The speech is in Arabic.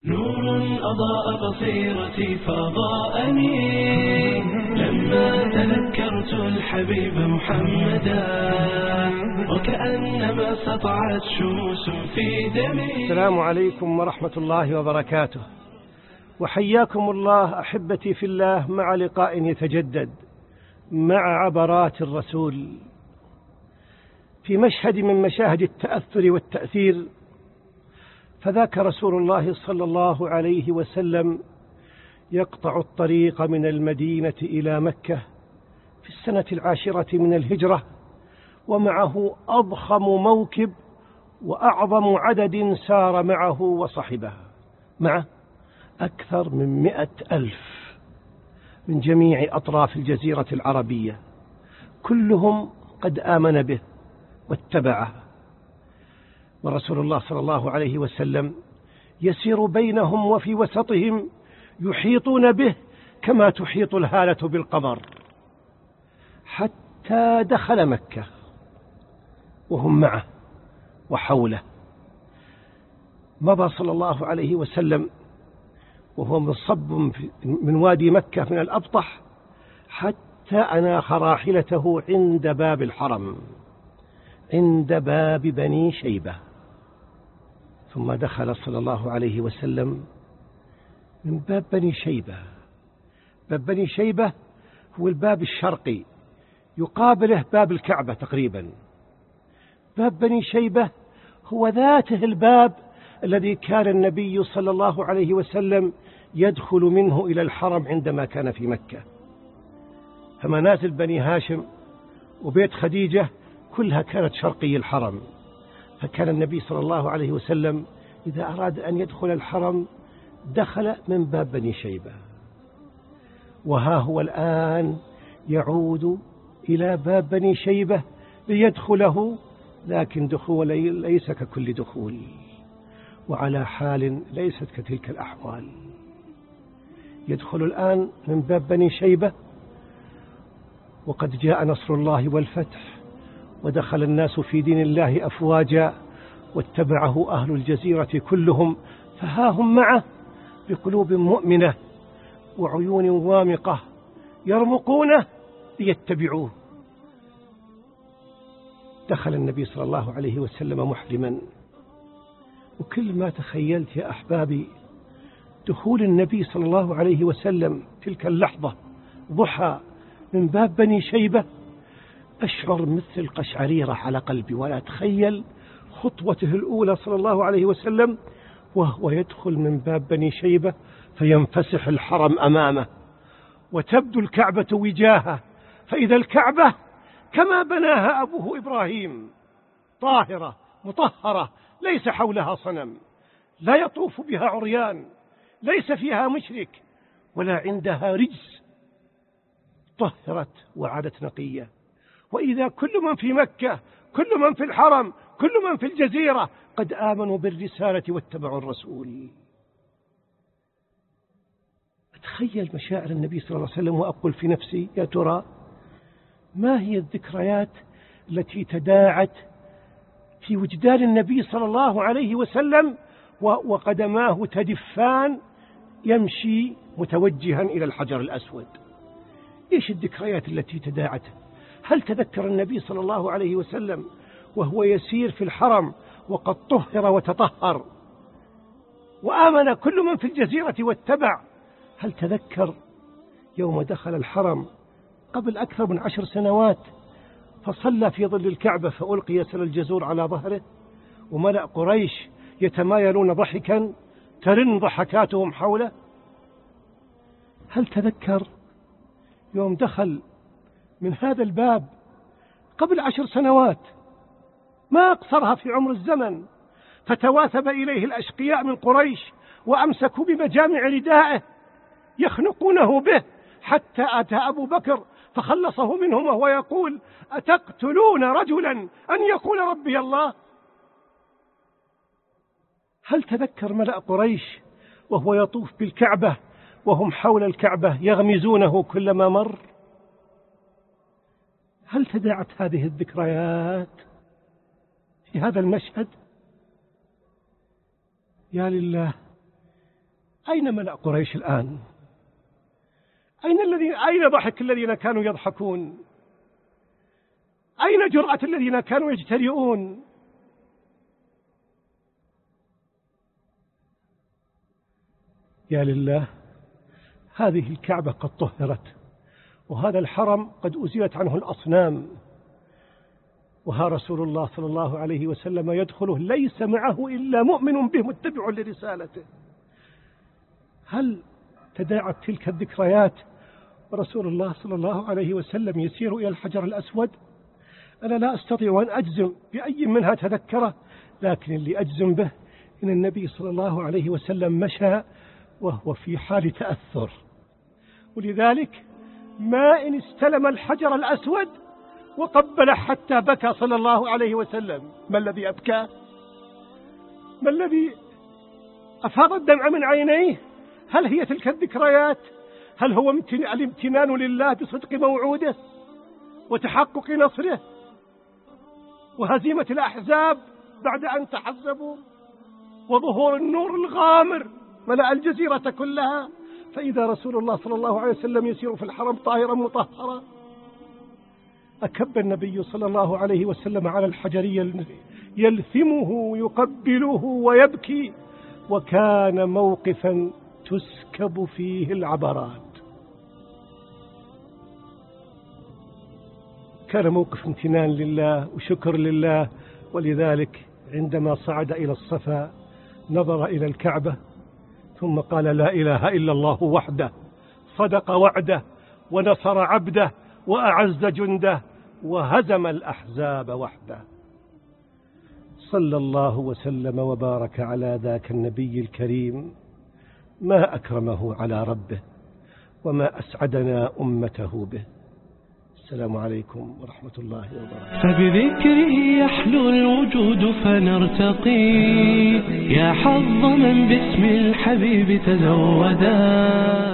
نور أضاء بصيرتي فضاءني لما تذكرت الحبيب محمدا وكأنما سطعت شموس في دمي. السلام عليكم ورحمة الله وبركاته، وحياكم الله أحبتي في الله مع لقاء يتجدد مع عبرات الرسول في مشهد من مشاهد التأثر والتأثير. فذاك رسول الله صلى الله عليه وسلم يقطع الطريق من المدينة إلى مكة في السنة 10 من الهجرة، ومعه أضخم موكب وأعظم عدد سار معه وصحبه، معه أكثر من 100,000 من جميع أطراف الجزيرة العربية، كلهم قد آمن به واتبعه. ورسول الله صلى الله عليه وسلم يسير بينهم وفي وسطهم، يحيطون به كما تحيط الهالة بالقمر، حتى دخل مكة وهم معه وحوله. مضى صلى الله عليه وسلم وهو منصب من وادي مكة من الأبطح حتى أناخ راحلته عند باب الحرم، عند باب بني شيبة. ثم دخل صلى الله عليه وسلم من باب بني شيبة. باب بني شيبة هو الباب الشرقي، يقابله باب الكعبة تقريبا. باب بني شيبة هو ذاته الباب الذي كان النبي صلى الله عليه وسلم يدخل منه إلى الحرم عندما كان في مكة. فمنازل بني هاشم وبيت خديجة كلها كانت شرقي الحرم، فكان النبي صلى الله عليه وسلم إذا أراد أن يدخل الحرم دخل من باب بني شيبة. وها هو الآن يعود إلى باب بني شيبة ليدخله، لكن دخول ليس ككل دخول، وعلى حال ليست كتلك الأحوال. يدخل الآن من باب بني شيبة وقد جاء نصر الله والفتح، ودخل الناس في دين الله أفواجا، واتبعه أهل الجزيرة كلهم، فها هم معه بقلوب مؤمنة وعيون وامقة يرمقونه ليتبعوه. دخل النبي صلى الله عليه وسلم محرما، وكل ما تخيلت يا أحبابي دخول النبي صلى الله عليه وسلم تلك اللحظة ضحى من باب بني شيبة أشعر مثل القشعريرة على قلبي، ولا أتخيل خطوته الأولى صلى الله عليه وسلم وهو يدخل من باب بني شيبة فينفسح الحرم أمامه، وتبدو الكعبة وجاهه، فإذا الكعبة كما بناها أبوه إبراهيم، طاهرة مطهرة، ليس حولها صنم، لا يطوف بها عريان، ليس فيها مشرك ولا عندها رجس، طهرت وعادت نقية. وإذا كل من في مكة، كل من في الحرم، كل من في الجزيرة قد آمنوا بالرسالة واتبعوا الرسول. أتخيل مشاعر النبي صلى الله عليه وسلم وأقول في نفسي يا ترى ما هي الذكريات التي تداعت في وجدان النبي صلى الله عليه وسلم وقدماه تدفان يمشي متوجها إلى الحجر الأسود؟ إيش الذكريات التي تداعت؟ هل تذكر النبي صلى الله عليه وسلم وهو يسير في الحرم وقد طهر وتطهر وآمن كل من في الجزيرة واتبع؟ هل تذكر يوم دخل الحرم قبل أكثر من 10 سنوات فصلى في ظل الكعبة فألقي سل الجزور على ظهره، وملأ قريش يتمايلون ضحكا ترن ضحكاتهم حوله؟ هل تذكر يوم دخل من هذا الباب قبل 10 سنوات، ما أقصرها في عمر الزمن، فتواثب إليه الأشقياء من قريش وأمسكوا بمجامع ردائه يخنقونه به، حتى أتى أبو بكر فخلصه منهم وهو يقول أتقتلون رجلا أن يقول ربي الله؟ هل تذكر ملأ قريش وهو يطوف بالكعبة وهم حول الكعبة يغمزونه كلما مر؟ هل تداعت هذه الذكريات في هذا المشهد؟ يا لله أين ملأ قريش الآن؟ أين ضحك الذين كانوا يضحكون؟ أين جرأة الذين كانوا يجترئون؟ يا لله، هذه الكعبة قد طهرت، وهذا الحرم قد أزيلت عنه الأصنام، وها رسول الله صلى الله عليه وسلم يدخله ليس معه إلا مؤمن به متبع لرسالته. هل تداعت تلك الذكريات ورسول الله صلى الله عليه وسلم يسير إلى الحجر الأسود؟ أنا لا أستطيع أن أجزم بأي منها تذكره، لكن اللي أجزم به إن النبي صلى الله عليه وسلم مشى وهو في حال تأثر، ولذلك ما إن استلم الحجر الأسود وقبله حتى بكى صلى الله عليه وسلم. ما الذي أبكى؟ ما الذي أفاض الدمع من عينيه؟ هل هي تلك الذكريات؟ هل هو الامتنان لله بصدق موعوده وتحقق نصره وهزيمة الأحزاب بعد أن تحزبوا وظهور النور الغامر ملأ الجزيرة كلها؟ فإذا رسول الله صلى الله عليه وسلم يسير في الحرم طاهرا مطهرا، أكب النبي صلى الله عليه وسلم على الحجر يلثمه يقبله ويبكي، وكان موقفا تسكب فيه العبرات. كان موقف امتنان لله وشكر لله، ولذلك عندما صعد إلى الصفا نظر إلى الكعبة ثم قال: لا إله إلا الله وحده صدق وعده ونصر عبده وأعز جنده وهزم الأحزاب وحده. صلى الله وسلم وبارك على ذاك النبي الكريم، ما أكرمه على ربه وما أسعدنا أمته به. السلام عليكم ورحمة الله وبركاته. فبذكره يحلو الوجود فنرتقي، يا حظ من باسم الحبيب تزودا.